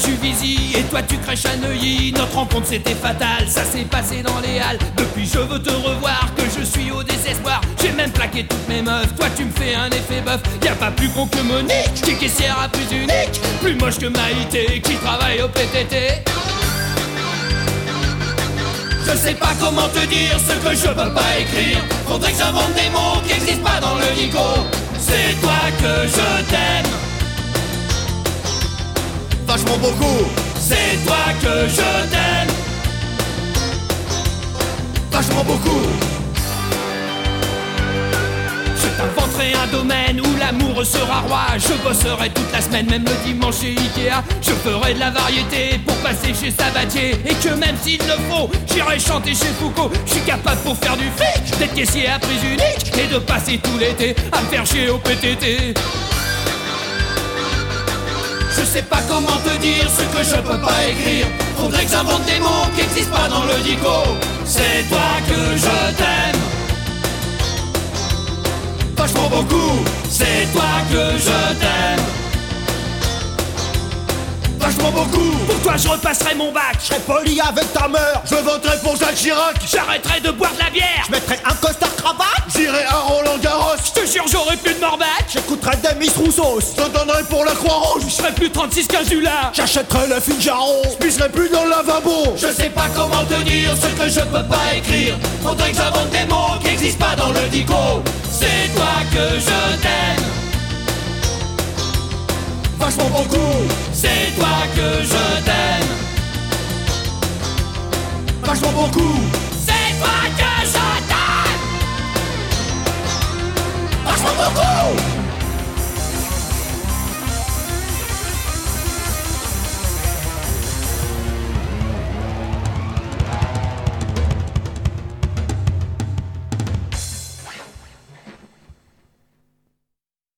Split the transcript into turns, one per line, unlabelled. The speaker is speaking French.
Juvisy et toi tu crèches à Neuilly. Notre rencontre c'était fatal, ça s'est passé dans les halles. Depuis je veux te revoir, que je suis au désespoir. J'ai même plaqué toutes mes meufs, toi tu me fais un effet bœuf. Y'a pas plus con que Monique, qui est caissière à plus unique. Plus moche que Maïté, qui travaille au PTT. Je sais pas comment te dire ce que je peux pas écrire. Faudrait que j'invente des mots qui existent pas dans le dico. C'est toi que je t'aime
vachement beaucoup.
C'est toi que je t'aime
vachement beaucoup.
Je t'inventerai un domaine où l'amour sera roi. Je bosserai toute la semaine, même le dimanche chez Ikea. Je ferai de la variété pour passer chez Sabatier. Et que même s'il le faut, j'irai chanter chez Foucault. Je suis capable pour faire du fric, d'être caissier à prix unique et de passer tout l'été à me faire chier au PTT. Je sais pas comment te dire ce que je peux pas écrire. Faudrait que j'invente des mots qui existent pas dans le dico. C'est toi que je t'aime
vachement beaucoup.
C'est toi que je t'aime
vachement beaucoup.
Pour toi je repasserai mon bac.
Je serai poli avec ta mère. Je voterai pour Jacques Chirac.
J'arrêterai de boire de la bière.
Je mettrai un costard cravate. J'irai à Roland Garros.
Je te jure j'aurai plus de morbac.
J'écouterai des Miss Rousseau. Je donnerai pour la Croix-Rouge.
Je serai plus 36-15 du là.
J'achèterai le Figaro. Je pisserai plus dans le lavabo.
Je sais pas comment te dire ce que je peux pas écrire. Faudrait que j'invente des mots qui existent pas dans le dico. C'est toi que je t'aime
vachement beaucoup.
C'est toi que je t'aime
vachement beaucoup.
C'est toi que je